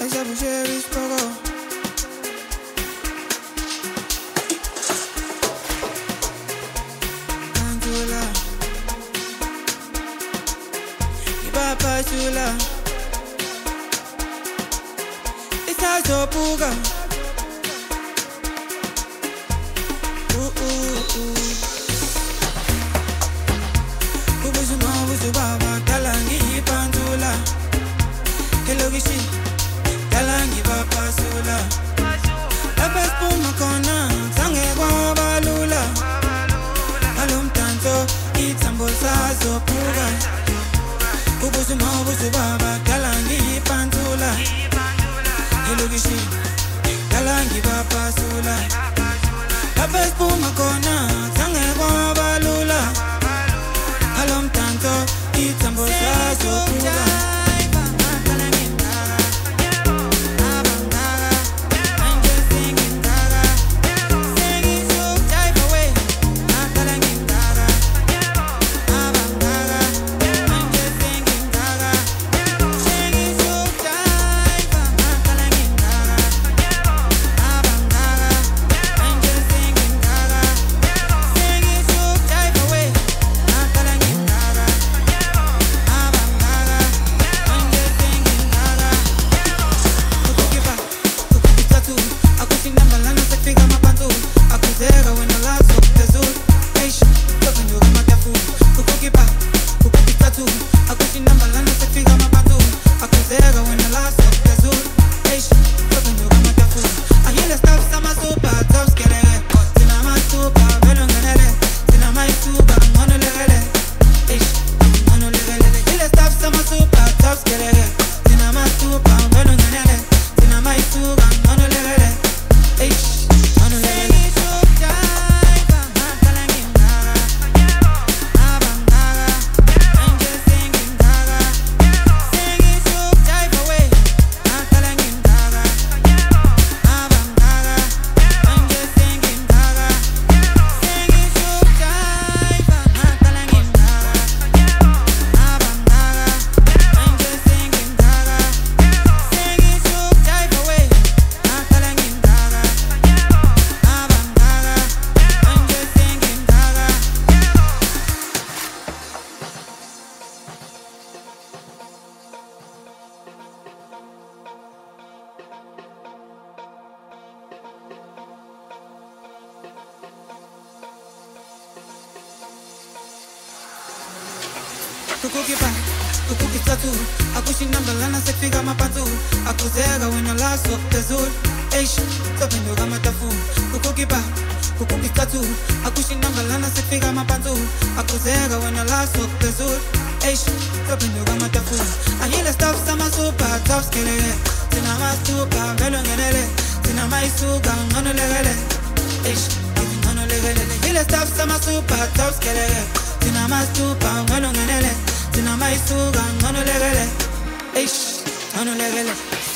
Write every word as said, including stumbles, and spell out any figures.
Esa bucheris poco. Antula. Ibapa chula. Esa sopuga. Uh uh uh. Ubuzu ma ubuzu baba talangi pantula. Hello gishi. Talangi baba sula. Abes puma kona sange kwa balula. Alum tanto itambo sazo puga. Ubuzu ma ubuzu baba talangi pantula. Hello gishi. Talangi baba sula. Abes puma kona sange kwa balula. Alum tanto itambo sazo puga. Kukukipa, kukukitatu. Akushinamba lana sefiga mapatu. Akuzega wena laso tezul. Eish, topendo kama tafu. Kukukipa, kukukitatu. Akushinamba lana sefiga mapatu. Akuzega wena laso tezul. Eish, topendo kama tafu. Ahile stuff sama super tops kelele. Tina mastuka velo ngenele. Tina maisuga ngono legele. Eish, ngono legele. Ahile stuff sama super tops kelele. Tina mastuka velo ngenele. Tina maisuga ngono legele. Eish, ngono legele.